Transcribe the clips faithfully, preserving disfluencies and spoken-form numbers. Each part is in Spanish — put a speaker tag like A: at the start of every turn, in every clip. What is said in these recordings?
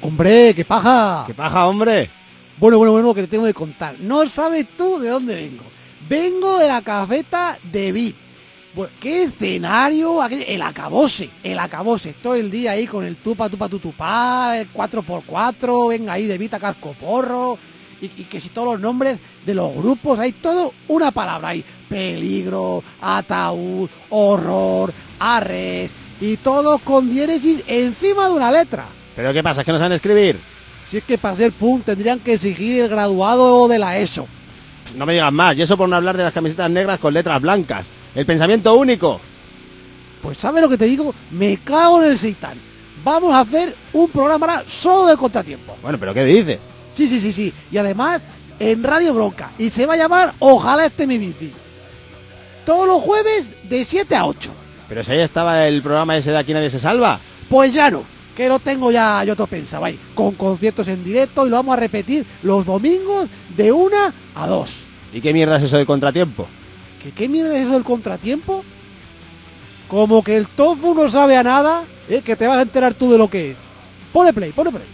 A: Hombre, qué paja.
B: ¿Qué paja, hombre?
A: Bueno, bueno, bueno, lo que te tengo que contar. No sabes tú de dónde vengo. Vengo de la cafeta de Vid. Bueno, ¿qué escenario? El acabose, el acabose. Todo el día ahí con el tupa, tupa, tutupá, el cuatro por cuatro, venga ahí de Vid a cascoporro. Y, y que si todos los nombres de los grupos, hay todo una palabra ahí. Peligro, ataúd, horror, arres. Y todos con diéresis encima de una letra.
B: ¿Pero qué pasa? ¿Es que no saben escribir?
A: Si es que para ser punk tendrían que exigir el graduado de la ESO.
B: No me digas más, y eso por no hablar de las camisetas negras con letras blancas. El pensamiento único.
A: Pues ¿sabes lo que te digo? Me cago en el seitán. Vamos a hacer un programa ahora solo de contratiempo.
B: Bueno, ¿pero qué dices?
A: Sí, sí, sí, sí. Y además en Radio Bronca. Y se va a llamar Ojalá esté mi bici. Todos los jueves de siete a ocho.
B: Pero si ahí estaba el programa ese de Aquí Nadie Se Salva.
A: Pues ya no. Que lo tengo ya, yo te pensaba ahí. Con conciertos en directo y lo vamos a repetir los domingos de una a dos.
B: ¿Y qué mierda es eso de contratiempo?
A: ¿Qué, qué mierda es eso del contratiempo? Como que el tofu no sabe a nada, ¿eh? Que te vas a enterar tú de lo que es. Pone play, pone play.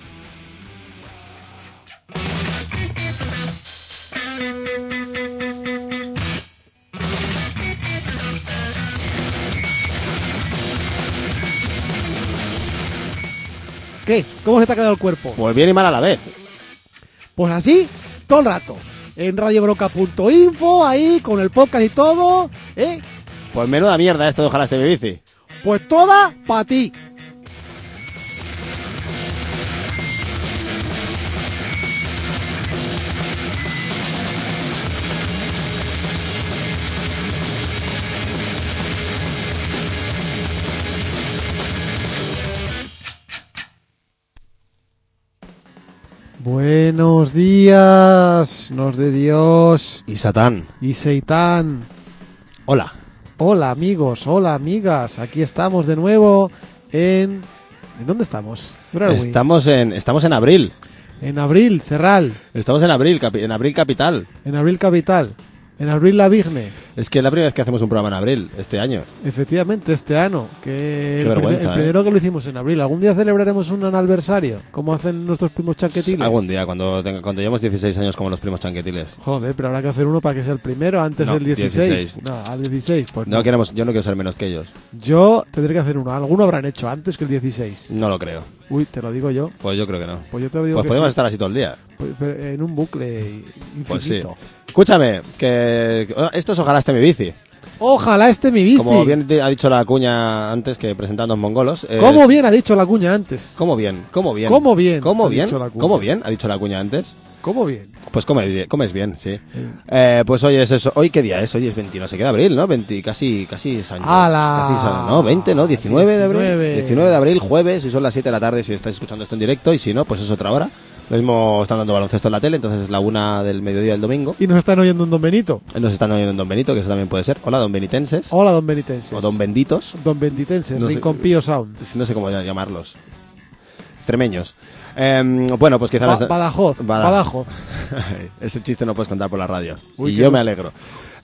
A: ¿Qué? ¿Cómo se te ha quedado el cuerpo?
B: Pues bien y mal a la vez.
A: Pues así, todo el rato. En radiobroca punto info, ahí, con el podcast y todo, ¿eh?
B: Pues menuda mierda esto de Ojalá esté mi bici.
A: Pues toda para ti. Buenos días, nos de Dios
B: Y Satán.
A: y Seitán.
B: Hola.
A: Hola amigos, hola amigas, aquí estamos de nuevo en... ¿En dónde estamos? Where are we?
B: Estamos en, estamos en abril.
A: En Abril, Cerral,
B: Estamos en abril, capi- en abril capital.
A: en Abril Capital, en Abril La Virne.
B: Es que es la primera vez que hacemos un programa en abril, este año.
A: Efectivamente, este año, que el,
B: vergüenza,
A: primer- el
B: ¿eh?
A: primero que lo hicimos en abril. ¿Algún día celebraremos un aniversario, como hacen nuestros primos chanquetiles?
B: Algún día, cuando, tenga, cuando llevemos dieciséis años como los primos chanquetiles.
A: Joder, pero habrá que hacer uno para que sea el primero, antes
B: No,
A: del dieciséis.
B: dieciséis.
A: No, al dieciséis, pues no.
B: No queremos, yo no quiero ser menos que ellos.
A: Yo tendré que hacer uno. Alguno habrán hecho antes que el dieciséis.
B: No lo creo.
A: Uy, te lo digo yo.
B: Pues yo creo que no.
A: Pues yo te lo digo
B: Pues
A: que
B: podemos
A: sí.
B: estar así todo el día.
A: Pues, pero en un bucle infinito.
B: Pues sí. Escúchame, que esto es Ojalá esté mi bici.
A: Ojalá esté mi bici.
B: Como bien ha dicho la cuña antes que presentando los mongolos. es-
A: ¿Cómo bien ha dicho la cuña antes?
B: ¿Cómo bien? ¿Cómo bien?
A: ¿Cómo bien
B: ¿Cómo
A: ha
B: bien?
A: dicho la cuña?
B: ¿Cómo bien? Ha dicho la cuña antes.
A: ¿Cómo bien?
B: Pues comes bien, comes bien, sí. Eh, pues hoy es eso. ¿Hoy qué día es? Hoy es veinte, no sé qué de abril, ¿no? veinte, casi, casi es año.
A: ¡Hala!
B: Casi es- no, veinte, ¿no? diecinueve de abril.
A: diecinueve.
B: diecinueve de abril, jueves, y son las siete de la tarde si estáis escuchando esto en directo, y si no, pues es otra hora. Lo mismo están dando baloncesto en la tele, entonces es la una del mediodía del domingo.
A: Y nos están oyendo en Don Benito.
B: Nos están oyendo en Don Benito, que eso también puede ser. Hola, Don Benitenses.
A: Hola, Don Benitenses.
B: O Don Benditos.
A: Don Benitenses,
B: No sé.
A: Rincón Pío Sound.
B: No sé cómo llamarlos. Extremeños. Eh, bueno, pues quizá...
A: Ba-
B: las-
A: Badajoz,
B: Bada-
A: Badajoz.
B: Ese chiste no puedes contar por la radio.
A: Uy,
B: y
A: qué
B: yo
A: bu-
B: me alegro.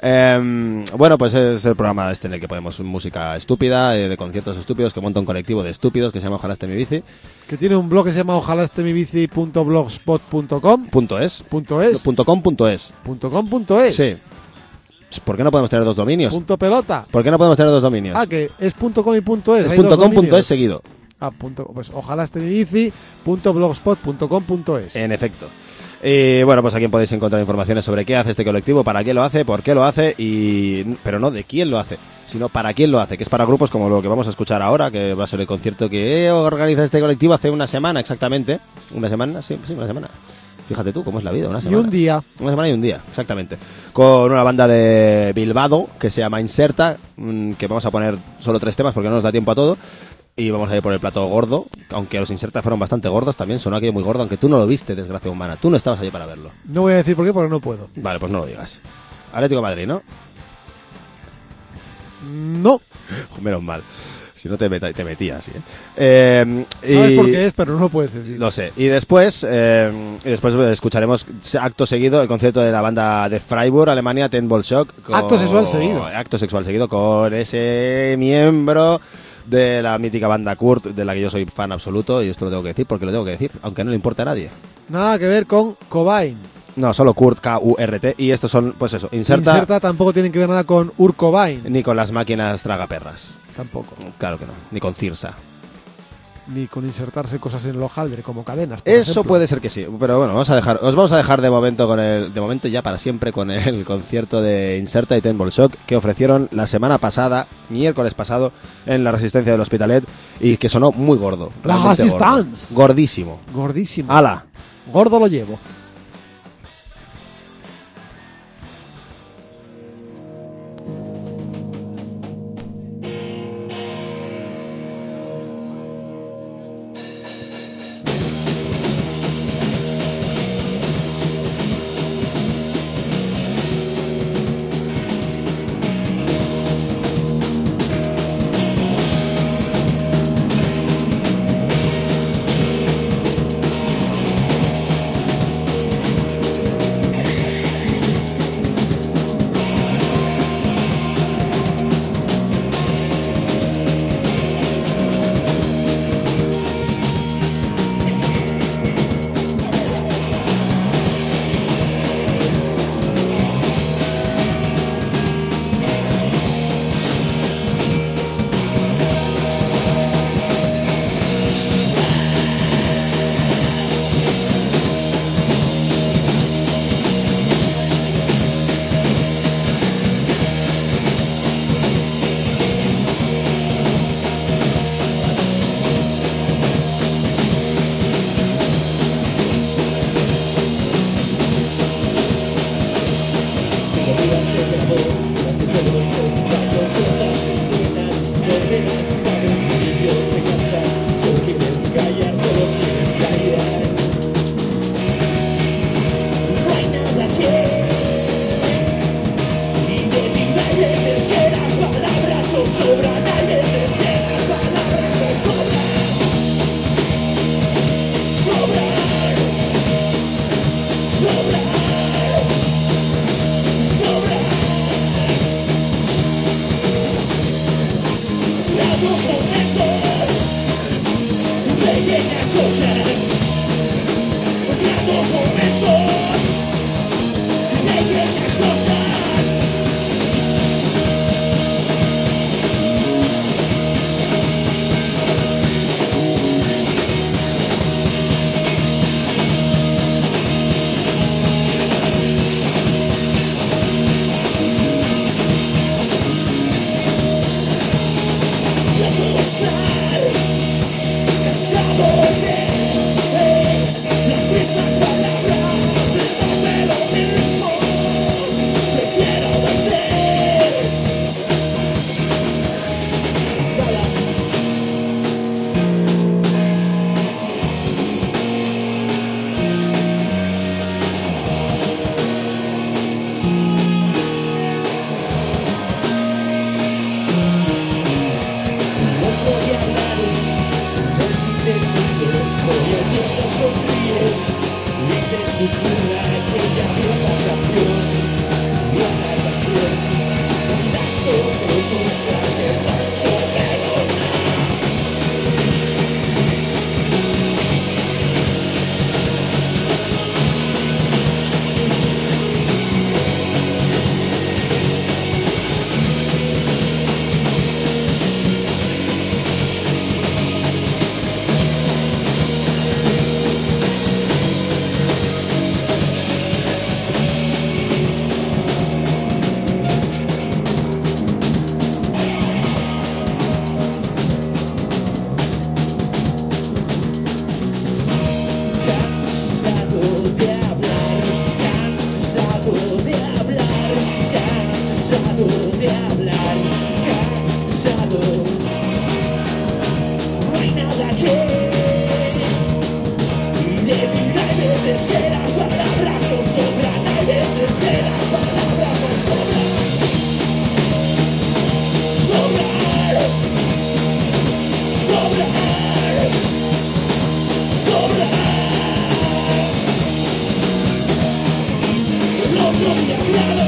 B: Eh, bueno, pues es el programa este en el que ponemos música estúpida, eh, de conciertos estúpidos, que monta un colectivo de estúpidos que se llama Ojalá esté mi bici.
A: Que tiene un blog que se llama ojalá esté mi bici punto blogspot punto com.
B: Punto es.
A: Punto es.
B: Punto com punto es.
A: Punto com punto es.
B: Sí. ¿Por qué no podemos tener dos dominios?
A: Punto pelota.
B: ¿Por qué no podemos tener dos dominios?
A: Ah, que es punto com y punto es.
B: es
A: hay
B: punto
A: dos
B: com punto
A: dominios.
B: es seguido.
A: Ah, punto, pues ojalá esté mi bici punto blogspot punto com punto es.
B: En efecto. Y bueno, pues aquí podéis encontrar informaciones sobre qué hace este colectivo, para qué lo hace, por qué lo hace, y pero no de quién lo hace, sino para quién lo hace, que es para grupos como lo que vamos a escuchar ahora, que va a ser el concierto que organiza este colectivo hace una semana exactamente. ¿Una semana? Sí, sí, una semana. Fíjate tú cómo es la vida, una
A: Y
B: semana.
A: un día.
B: Una semana y un día, exactamente. Con una banda de Bilbao que se llama Inserta, mm, que vamos a poner solo tres temas porque no nos da tiempo a todo. Y vamos a ir por el plato gordo, aunque los Inserta fueron bastante gordos, también sonó aquello muy gordo, aunque tú no lo viste, desgracia humana. Tú no estabas allí para verlo.
A: No voy a decir por qué, porque no puedo.
B: Vale, pues no lo digas. Atlético de Madrid, ¿no?
A: No.
B: Menos mal. Si no te, meta- te metías, ¿eh? eh
A: Sabes
B: y-
A: por qué es, pero no lo puedes decir.
B: Lo sé. Y después, eh, y después escucharemos acto seguido el concierto de la banda de Freiburg, Alemania, Ten Ball Shock. con-
A: Acto sexual seguido.
B: Acto sexual seguido con ese miembro de la mítica banda Kurt, de la que yo soy fan absoluto, y esto lo tengo que decir porque lo tengo que decir, aunque no le importe a nadie.
A: Nada que ver con Cobain.
B: No, solo Kurt, K U R T, y estos son, pues eso, Inserta.
A: Inserta tampoco tienen que ver nada con Kurt Cobain.
B: Ni con las máquinas tragaperras.
A: Tampoco.
B: Claro que no, ni con Cirsa.
A: Ni con insertarse cosas en el hojaldre como cadenas.
B: Eso
A: ejemplo.
B: puede ser que sí, pero bueno, vamos a dejar, os vamos a dejar de momento con el, de momento ya para siempre con el concierto de Inserta y Ten Ball Shock que ofrecieron la semana pasada, miércoles pasado, en la Resistencia del Hospitalet y que sonó muy gordo.
A: La Resistance.
B: Gordo. Gordísimo.
A: Gordísimo.
B: ¡Hala!
A: Gordo lo llevo.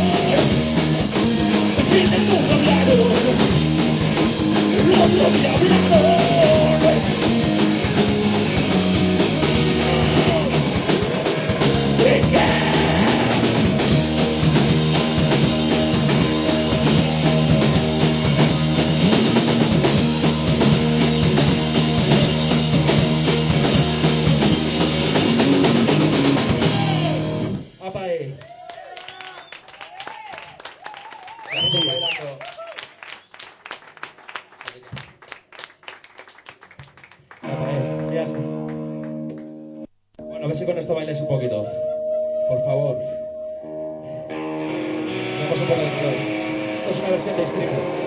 C: Love, love, love, love. Apa ahí. Gracias, bailando. Apa ahí, ya está. Bueno, a ver si con esto bailes un poquito. Por favor. Vamos a poner el calor. Esto es una versión de streaming.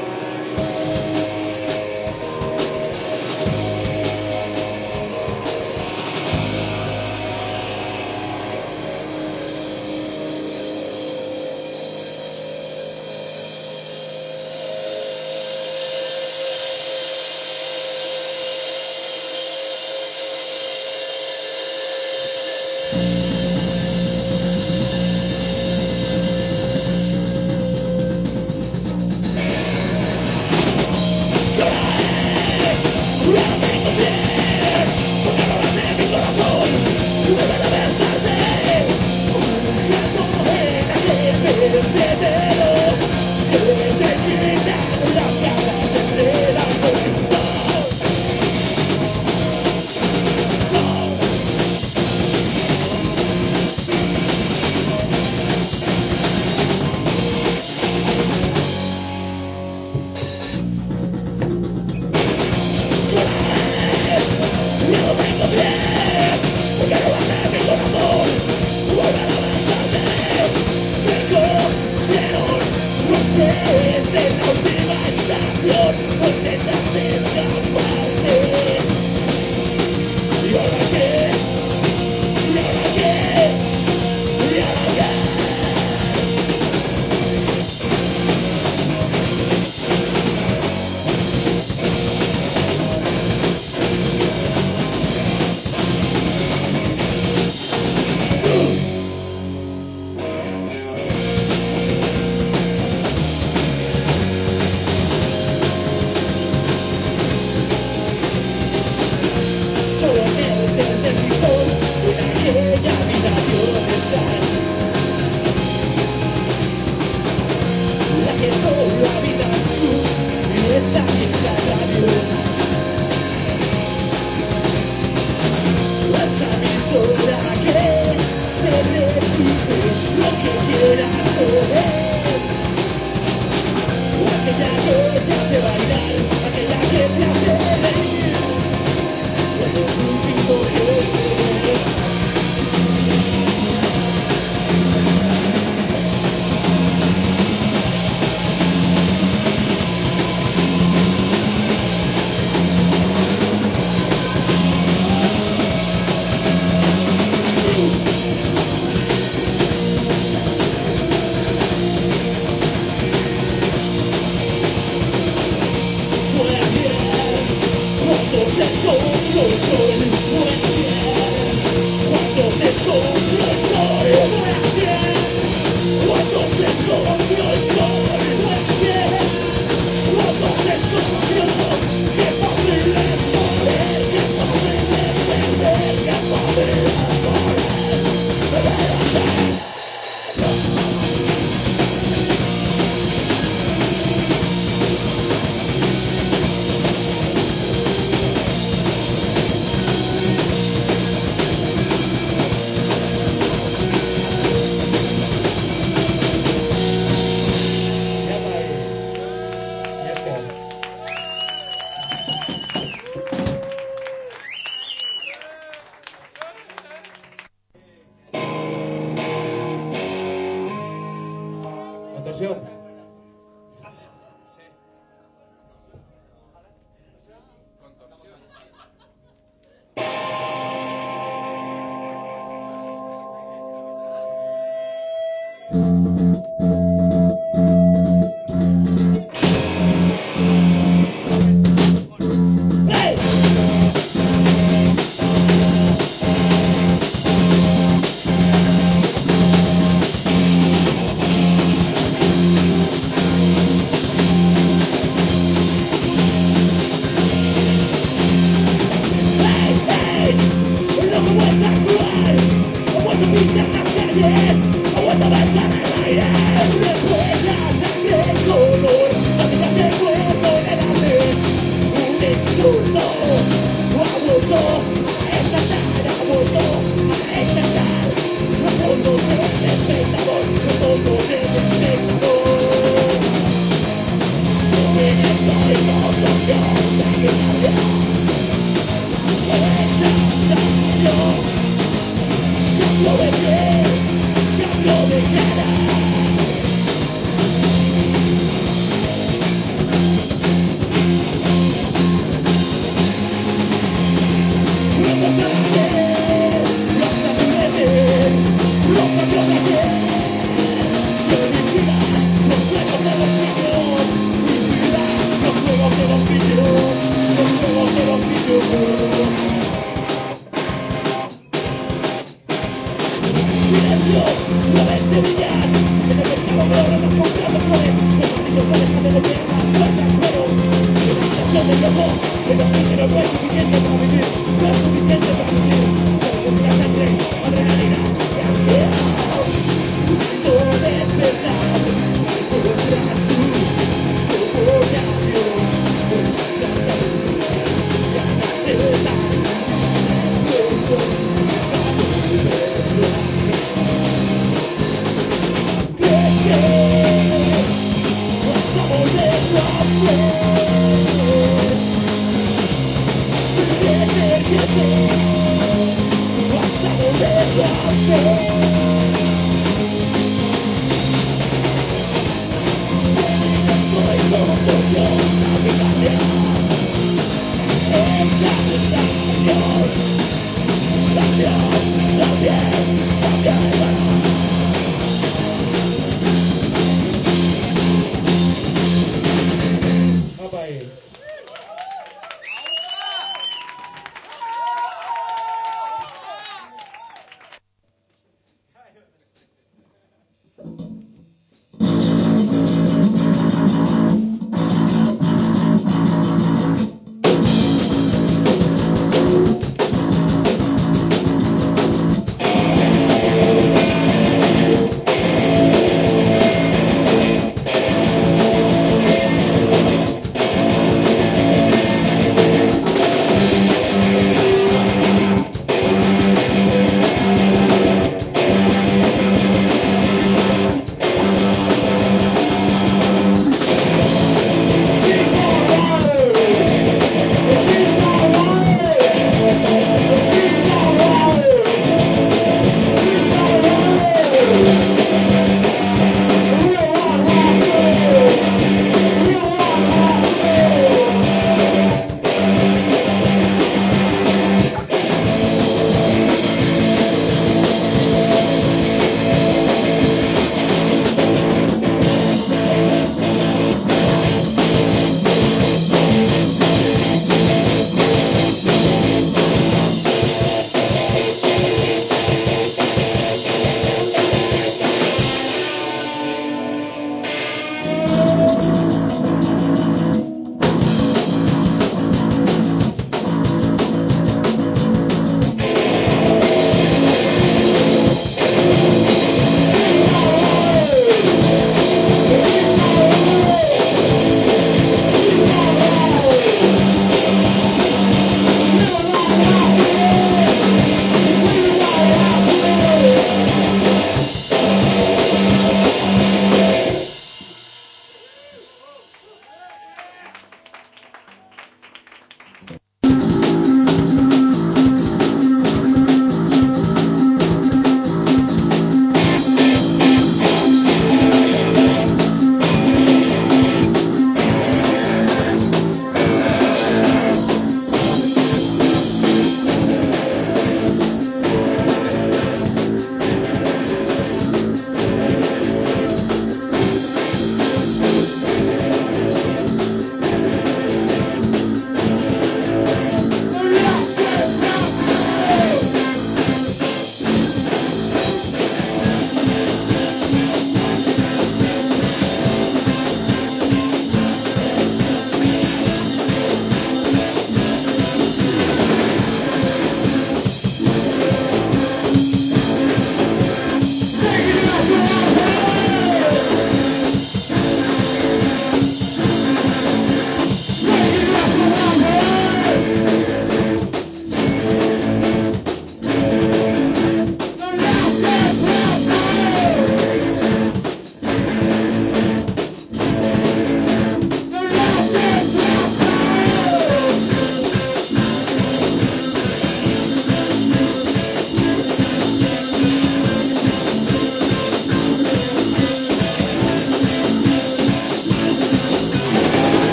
D: Ha vuelto a estatar, ha vuelto a estatar, ha vuelto Hasta volver a ver.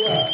C: arriba.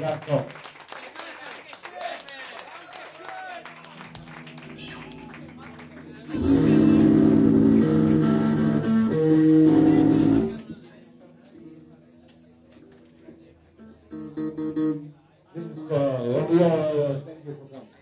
C: abrazo. This is for Olua. Thank you for coming.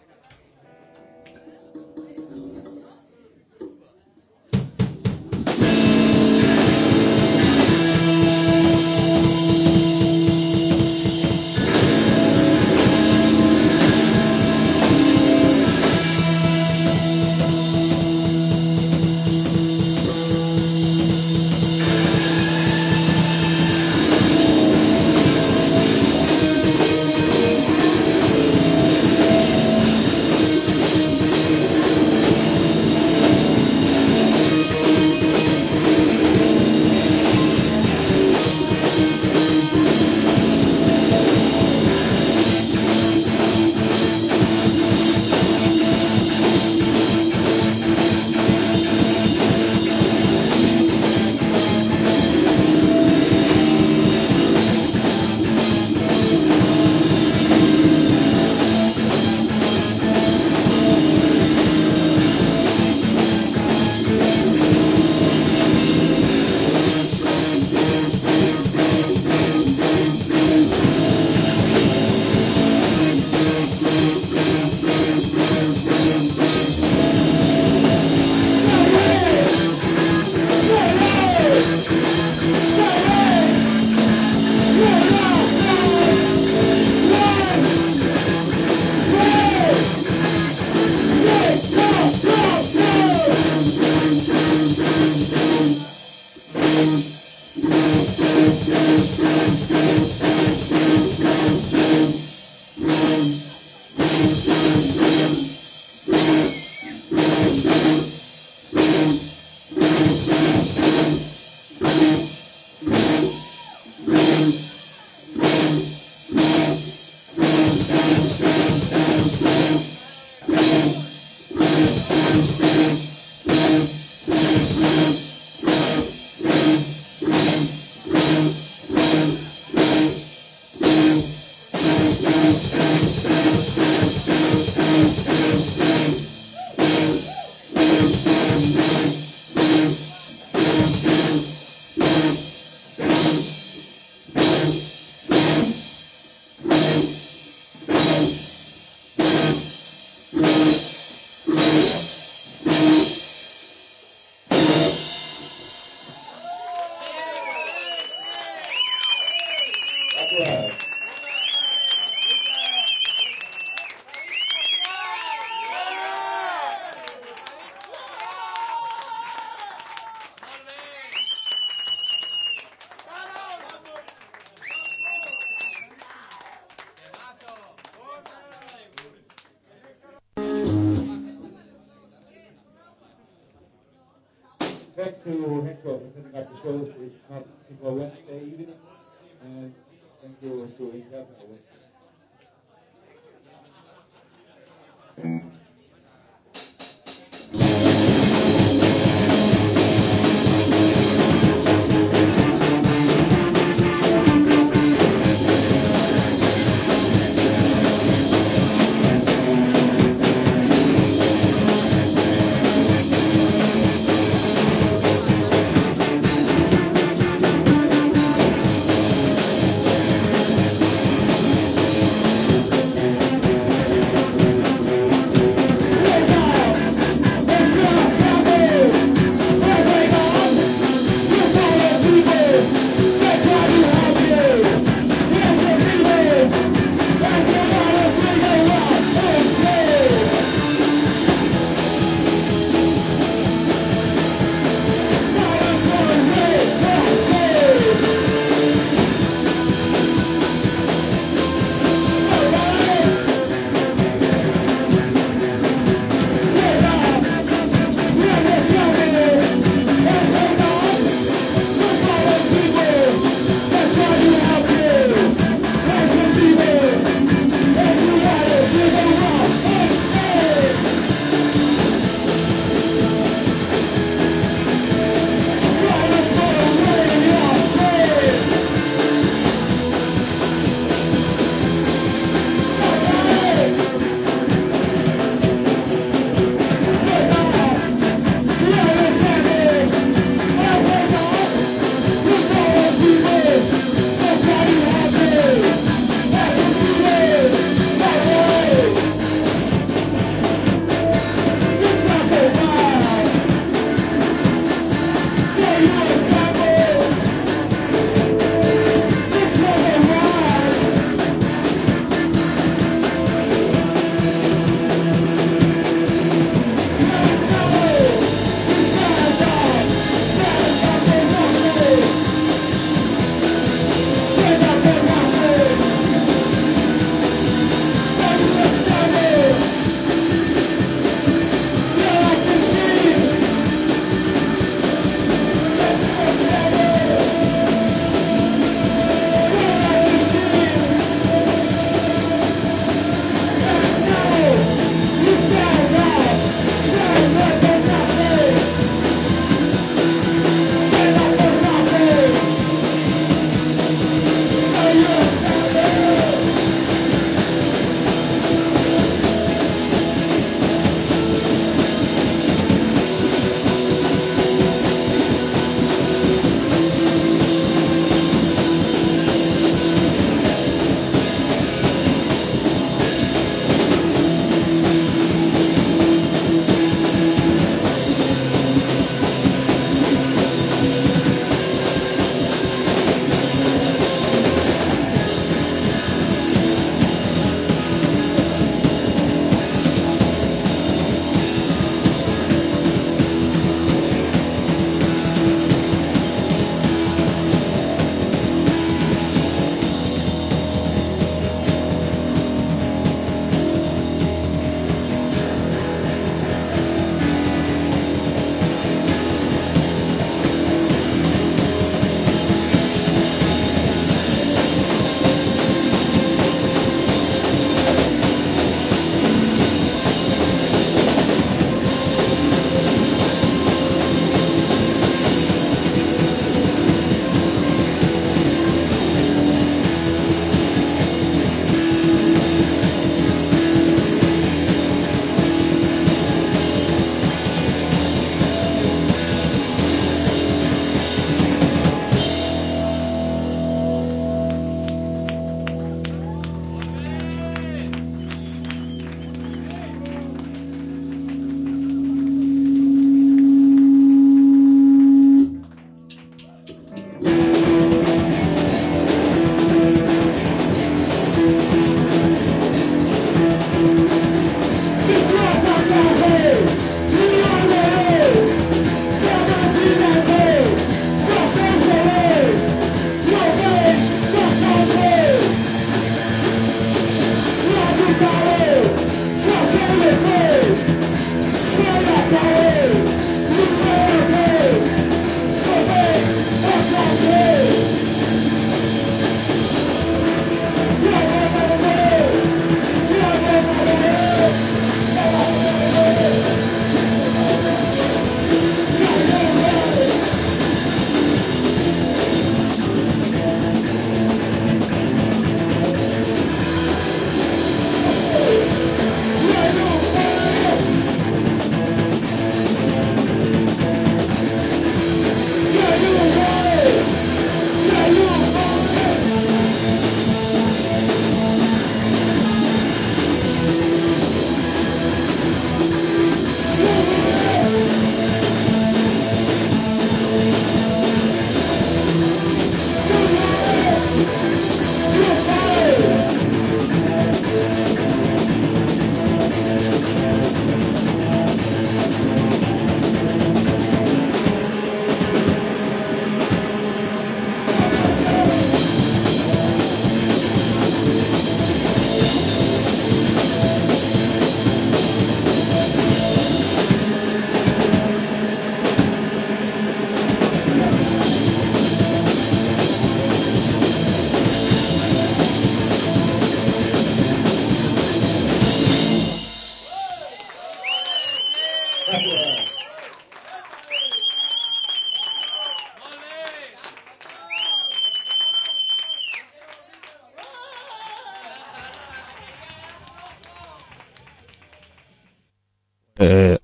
C: Back to Henko for setting up the shows. It's not single Wednesday evening, and thank you to Inka for Wednesday.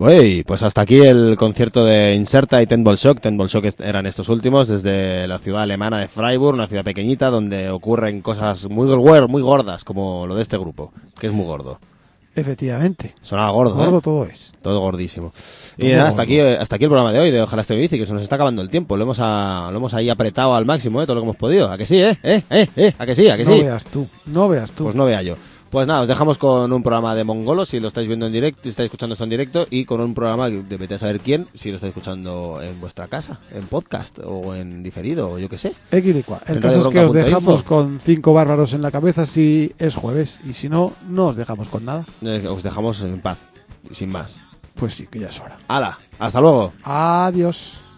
B: Uy, pues hasta aquí el concierto de Inserta y Ten Ball Shock. Ten Ball Shock est- eran estos últimos desde la ciudad alemana de Freiburg, una ciudad pequeñita donde ocurren cosas muy, gor- muy gordas, como lo de este grupo, que es muy gordo.
A: Efectivamente.
B: Sonaba gordo,
A: Gordo
B: ¿eh?
A: todo es.
B: Todo gordísimo. Y
A: Todo
B: nada, hasta
A: gordo.
B: aquí, hasta aquí el programa de hoy de Ojalá esté mi bici, que se nos está acabando el tiempo. Lo hemos, a- lo hemos ahí apretado al máximo, ¿eh? Todo lo que hemos podido. ¿A que sí, eh? ¿Eh? ¿Eh? ¿Eh? ¿A que sí? ¿A que
A: No
B: sí?
A: veas tú, no veas tú.
B: Pues no vea yo. Pues nada, os dejamos con un programa de mongolos si lo estáis viendo en directo, si estáis escuchando esto en directo, y con un programa que debéis saber quién, si lo estáis escuchando en vuestra casa, en podcast o en diferido, o yo qué sé.
A: X y cual. El
B: En
A: caso es que
B: radiobronca
A: os
B: punto info.
A: dejamos con cinco bárbaros en la cabeza si es jueves. Y si no, no os dejamos con nada.
B: Eh, Os dejamos en paz, y sin más.
A: Pues sí, que ya es hora.
B: ¡Hala! ¡Hasta luego!
A: Adiós.